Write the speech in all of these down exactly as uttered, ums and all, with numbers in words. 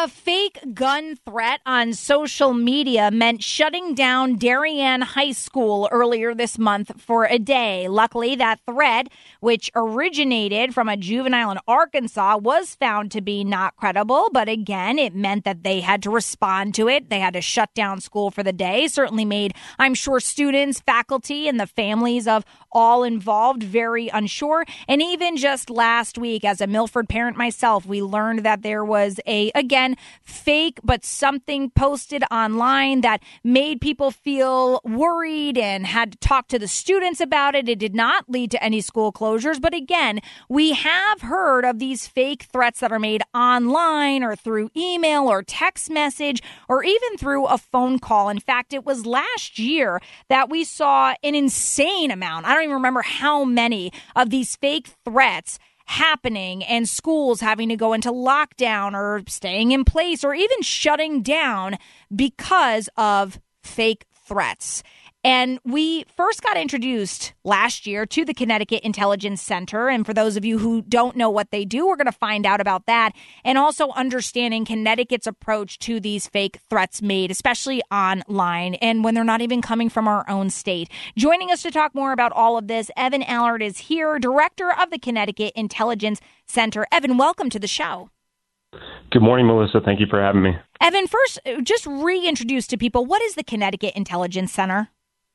A fake gun threat on social media meant shutting down Darien High School earlier this month for a day. Luckily, that threat, which originated from a juvenile in Arkansas, was found to be not credible. But again, it meant that they had to respond to it. They had to shut down school for the day. Certainly made, I'm sure, students, faculty, and the families of all involved very unsure. And even just last week, as a Milford parent myself, we learned that there was a, again, fake, but something posted online that made people feel worried and had to talk to the students about it. It did not lead to any school closures. But again, we have heard of these fake threats that are made online or through email or text message or even through a phone call. In fact, it was last year that we saw an insane amount. I don't even remember how many of these fake threats happening and schools having to go into lockdown or staying in place or even shutting down because of fake threats. And we first got introduced last year to the Connecticut Intelligence Center. And for those of you who don't know what they do, we're going to find out about that and also understanding Connecticut's approach to these fake threats made, especially online and when they're not even coming from our own state. Joining us to talk more about all of this, Evan Allard is here, director of the Connecticut Intelligence Center. Evan, welcome to the show. Good morning, Melissa. Thank you for having me. Evan, first, just reintroduce to people, what is the Connecticut Intelligence Center?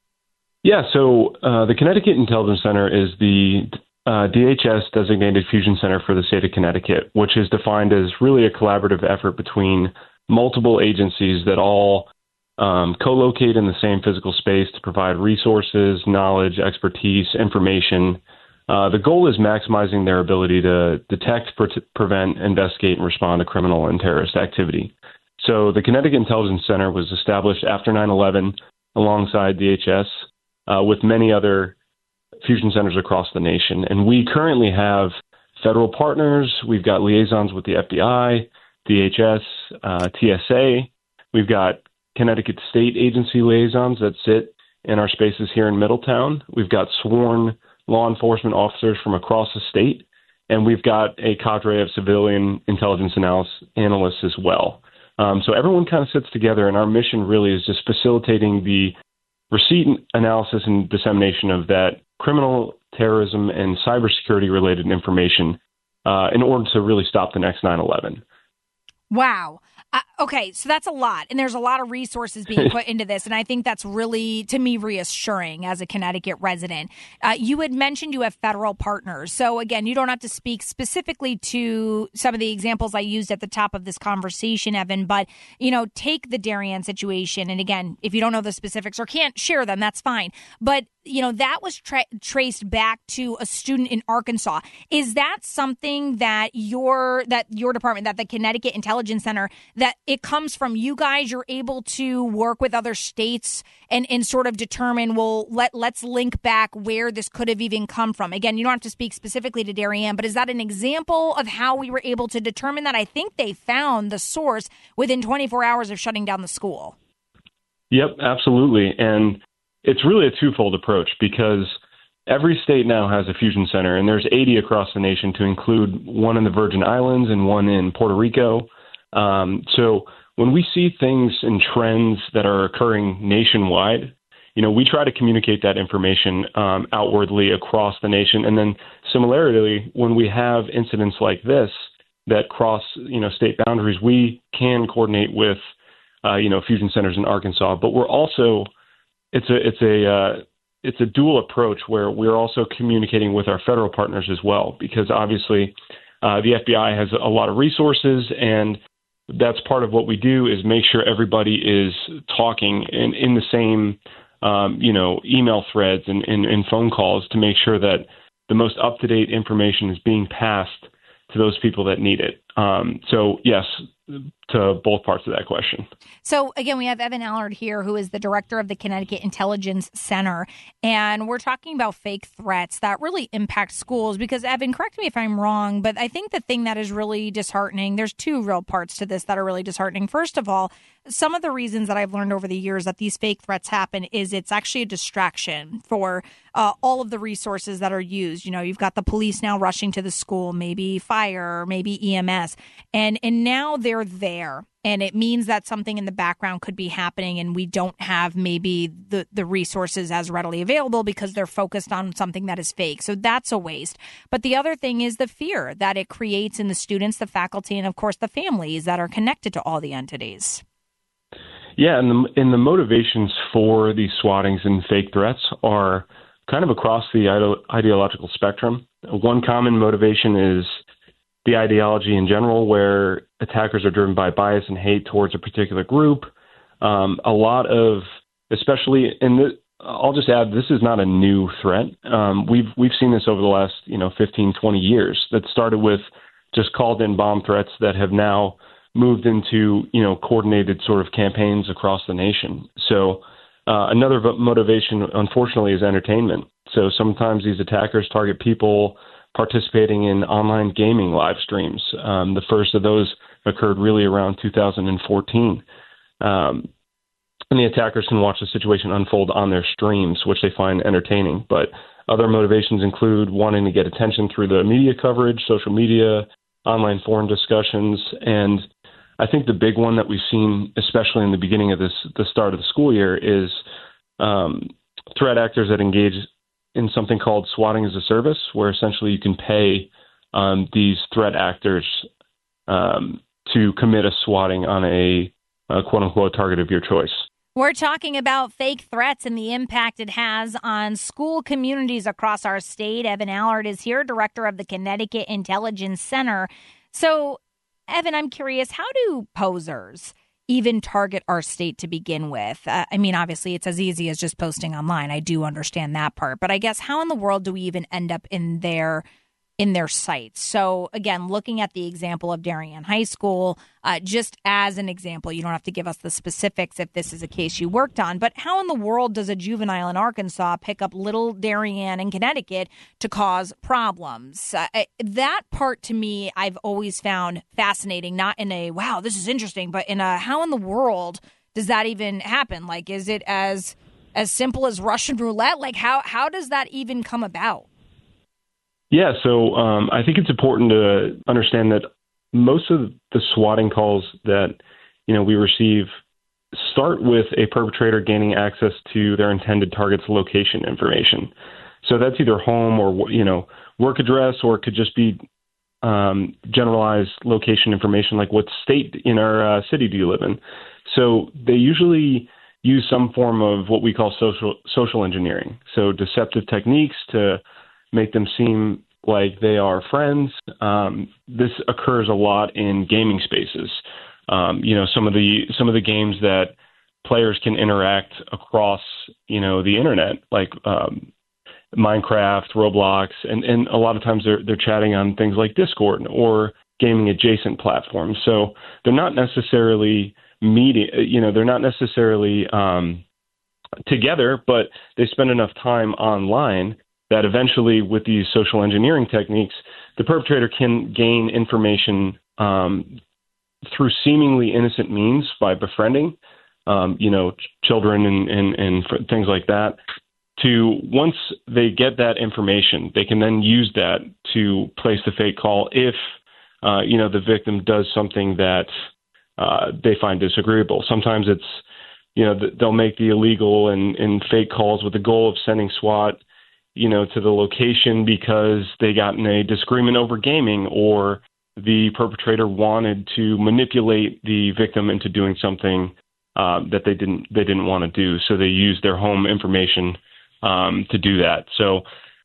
Yeah, so uh, the Connecticut Intelligence Center is the uh, D H S designated fusion center for the state of Connecticut, which is defined as really a collaborative effort between multiple agencies that all um, co-locate in the same physical space to provide resources, knowledge, expertise, information. Uh, the goal is maximizing their ability to detect, pre- prevent, investigate, and respond to criminal and terrorist activity. So the Connecticut Intelligence Center was established after nine eleven alongside D H S. Uh, with many other fusion centers across the nation. And we currently have federal partners. We've got liaisons with the F B I, D H S, uh, T S A. We've got Connecticut state agency liaisons that sit in our spaces here in Middletown. We've got sworn law enforcement officers from across the state. And we've got a cadre of civilian intelligence analysis, analysts as well. Um, so everyone kind of sits together, and our mission really is just facilitating the receipt, analysis, and dissemination of that criminal, terrorism, and cybersecurity-related information uh, in order to really stop the next nine eleven. Wow. Uh, okay, so that's a lot, and there's a lot of resources being put into this, and I think that's really, to me, reassuring as a Connecticut resident. Uh, you had mentioned you have federal partners, so again, you don't have to speak specifically to some of the examples I used at the top of this conversation, Evan, but, you know, take the Darien situation, and again, if you don't know the specifics or can't share them, that's fine, but you know, that was tra- traced back to a student in Arkansas. Is that something that your that your department, that the Connecticut Intelligence Center, that it comes from you guys? You're able to work with other states and, and sort of determine, well, let, let's link back where this could have even come from. Again, you don't have to speak specifically to Darien, but is that an example of how we were able to determine that? I think they found the source within twenty-four hours of shutting down the school. Yep, absolutely. And it's really a twofold approach because every state now has a fusion center, and there's eighty across the nation, to include one in the Virgin Islands and one in Puerto Rico. Um, so when we see things and trends that are occurring nationwide, you know, we try to communicate that information um, outwardly across the nation. And then similarly, when we have incidents like this that cross, you know, state boundaries, we can coordinate with, uh, you know, fusion centers in Arkansas. But we're also It's a it's a uh, it's a dual approach where we're also communicating with our federal partners as well, because obviously uh, the F B I has a lot of resources, and that's part of what we do is make sure everybody is talking in, in the same um, you know email threads and, and, and phone calls to make sure that the most up to date information is being passed to those people that need it. Um, so yes, to both parts of that question. So again, we have Evan Allard here, who is the director of the Connecticut Intelligence Center, and we're talking about fake threats that really impact schools because, Evan, correct me if I'm wrong, but I think the thing that is really disheartening, there's two real parts to this that are really disheartening. First of all, some of the reasons that I've learned over the years that these fake threats happen is it's actually a distraction for uh, all of the resources that are used. You know, you've got the police now rushing to the school, maybe fire, maybe E M S, and and now there they're there, and it means that something in the background could be happening, and we don't have maybe the, the resources as readily available because they're focused on something that is fake. So that's a waste. But the other thing is the fear that it creates in the students, the faculty, and of course the families that are connected to all the entities. Yeah, and the, and the motivations for these swattings and fake threats are kind of across the ide- ideological spectrum. One common motivation is the ideology in general, where attackers are driven by bias and hate towards a particular group. Um, a lot of, especially in the, I'll just add, this is not a new threat. Um, we've we've seen this over the last, you know, fifteen, twenty years. That started with just called in bomb threats that have now moved into, you know, coordinated sort of campaigns across the nation. So uh, another motivation, unfortunately, is entertainment. So sometimes these attackers target people participating in online gaming live streams. Um, the first of those occurred really around two thousand fourteen. Um, and the attackers can watch the situation unfold on their streams, which they find entertaining. But other motivations include wanting to get attention through the media coverage, social media, online forum discussions. And I think the big one that we've seen, especially in the beginning of this, the start of the school year, is um, threat actors that engage in something called swatting as a service, where essentially you can pay um, these threat actors um, to commit a swatting on a, a quote-unquote target of your choice. We're talking about fake threats and the impact it has on school communities across our state. Evan Allard is here, director of the Connecticut Intelligence Center. So, Evan, I'm curious, how do posers even target our state to begin with? Uh, I mean, obviously, it's as easy as just posting online. I do understand that part. But I guess how in the world do we even end up in their in their sites? So, again, looking at the example of Darien High School, uh, just as an example, you don't have to give us the specifics if this is a case you worked on, but how in the world does a juvenile in Arkansas pick up little Darien in Connecticut to cause problems? Uh, that part, to me, I've always found fascinating, not in a, wow, this is interesting, but in a, how in the world does that even happen? Like, is it as as simple as Russian roulette? Like, how how does that even come about? Yeah, so um, I think it's important to understand that most of the swatting calls that, you know, we receive start with a perpetrator gaining access to their intended target's location information. So that's either home or, you know, work address, or it could just be um, generalized location information, like what state in our uh, city do you live in. So they usually use some form of what we call social social engineering. So deceptive techniques to make them seem like they are friends. Um, this occurs a lot in gaming spaces. Um, you know, some of the some of the games that players can interact across, you know, the internet, like um, Minecraft, Roblox, and, and a lot of times they're they're chatting on things like Discord or gaming adjacent platforms. So they're not necessarily meeting. You know, they're not necessarily um, together, but they spend enough time online that eventually, with these social engineering techniques, the perpetrator can gain information um, through seemingly innocent means by befriending, um, you know, ch- children and, and, and f- things like that. To once they get that information, they can then use that to place the fake call if, uh, you know, the victim does something that uh, they find disagreeable. Sometimes it's, you know, th- they'll make the illegal and, and fake calls with the goal of sending SWAT, you know, to the location because they got in a disagreement over gaming, or the perpetrator wanted to manipulate the victim into doing something uh, that they didn't they didn't want to do. So they used their home information um, to do that. So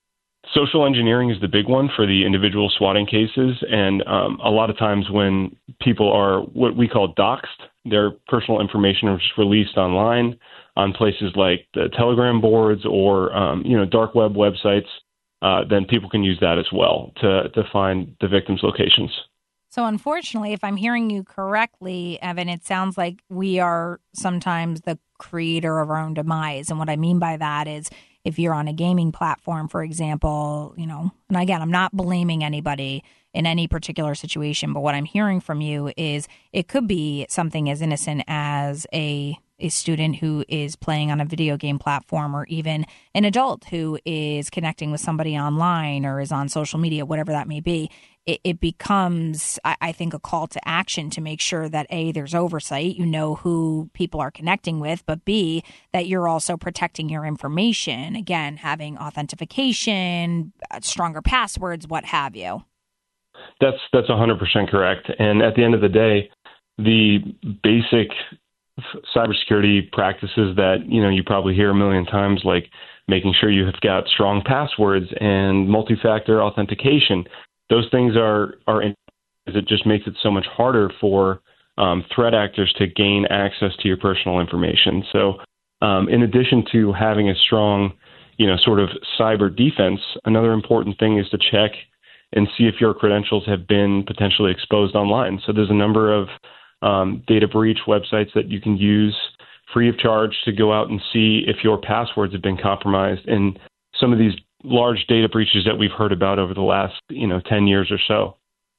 social engineering is the big one for the individual swatting cases. And um, a lot of times when people are what we call doxxed, their personal information is released online on places like the Telegram boards or, um, you know, dark web websites, uh, then people can use that as well to, to find the victims' locations. So unfortunately, if I'm hearing you correctly, Evan, it sounds like we are sometimes the creator of our own demise. And what I mean by that is if you're on a gaming platform, for example, you know, and again, I'm not blaming anybody in any particular situation, but what I'm hearing from you is it could be something as innocent as a a student who is playing on a video game platform, or even an adult who is connecting with somebody online or is on social media, whatever that may be, it, it becomes, I, I think, a call to action to make sure that A, there's oversight, you know who people are connecting with, but B, that you're also protecting your information. Again, having authentication, stronger passwords, what have you. That's that's one hundred percent correct. And at the end of the day, the basic cybersecurity practices that, you know, you probably hear a million times, like making sure you have got strong passwords and multi-factor authentication, those things are, are in, it just makes it so much harder for um, threat actors to gain access to your personal information. So um, in addition to having a strong, you know, sort of cyber defense, another important thing is to check and see if your credentials have been potentially exposed online. So there's a number of um, data breach websites that you can use free of charge to go out and see if your passwords have been compromised in some of these large data breaches that we've heard about over the last, you know, ten years or so.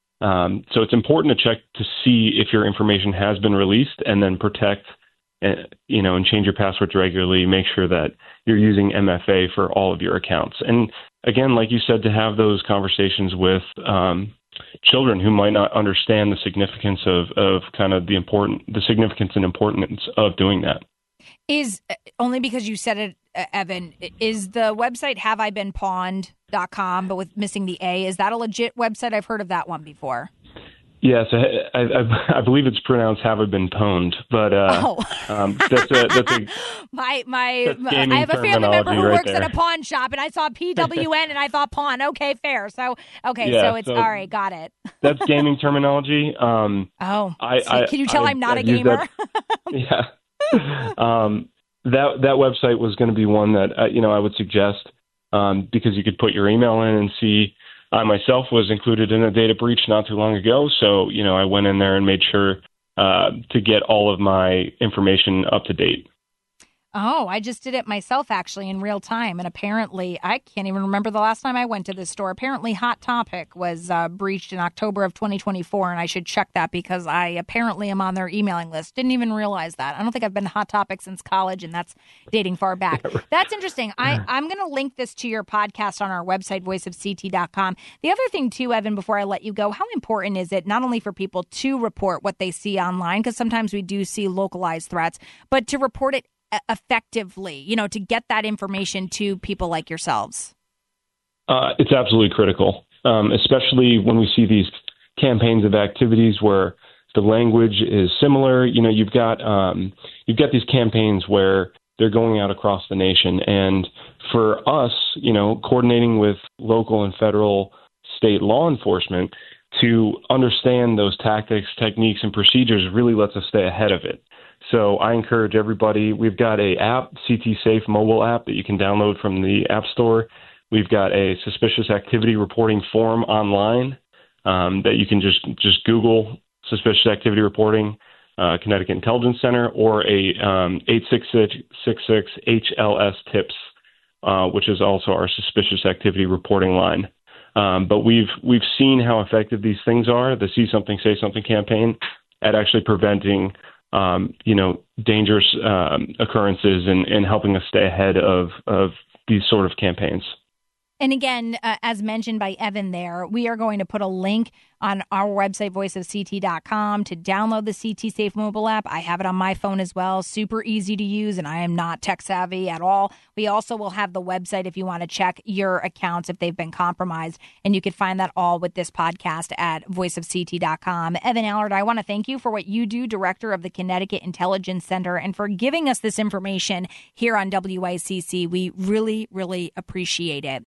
Um, so it's important to check to see if your information has been released, and then protect, uh, you know, and change your passwords regularly. Make sure that you're using M F A for all of your accounts. And again, like you said, to have those conversations with um, children who might not understand the significance of, of kind of the important, the significance and importance of doing that. Is, only because you said it, uh, Evan, is the website have I been pawned dot com, but with missing the A? Is that a legit website? I've heard of that one before. Yes, I, I, I believe it's pronounced "have I been pwned," but uh, oh. um, that's a that's a my my. that's I have a family member who right works there. at a pawn shop, and I saw P W N, and I thought pawn. Okay, fair. So okay, yeah, so it's so all right. Got it. That's gaming terminology. Um, oh, I, so I, can you tell I, I'm not I've a gamer? That, yeah. um, that that website was going to be one that uh, you know I would suggest um, because you could put your email in and see. I myself was included in a data breach not too long ago, so you know I went in there and made sure uh, to get all of my information up to date. Oh, I just did it myself, actually, in real time. And apparently, I can't even remember the last time I went to this store. Apparently, Hot Topic was uh, breached in October of twenty twenty-four, and I should check that because I apparently am on their emailing list. Didn't even realize that. I don't think I've been to Hot Topic since college, and that's dating far back. That's interesting. I, I'm going to link this to your podcast on our website, voice of c t dot com. The other thing, too, Evan, before I let you go, how important is it not only for people to report what they see online, because sometimes we do see localized threats, but to report it effectively, you know, to get that information to people like yourselves? Uh, it's absolutely critical, um, especially when we see these campaigns of activities where the language is similar. You know, you've got um, you've got these campaigns where they're going out across the nation, and for us, you know, coordinating with local and federal, state law enforcement to understand those tactics, techniques, and procedures really lets us stay ahead of it. So I encourage everybody. We've got a app, C T Safe mobile app, that you can download from the App Store. We've got a suspicious activity reporting form online um, that you can just just Google suspicious activity reporting, uh, Connecticut Intelligence Center, or a um, eight six six six six H L S tips, uh, which is also our suspicious activity reporting line. Um, but we've we've seen how effective these things are, the See Something, Say Something campaign, at actually preventing Um, you know, dangerous um, occurrences and, and helping us stay ahead of, of these sort of campaigns. And again, uh, as mentioned by Evan there, we are going to put a link on our website, voice of c t dot com, to download the C T Safe mobile app. I have it on my phone as well. Super easy to use, and I am not tech savvy at all. We also will have the website if you want to check your accounts if they've been compromised, and you can find that all with this podcast at voice of c t dot com. Evan Allard, I want to thank you for what you do, Director of the Connecticut Intelligence Center, and for giving us this information here on W I C C. We really, really appreciate it.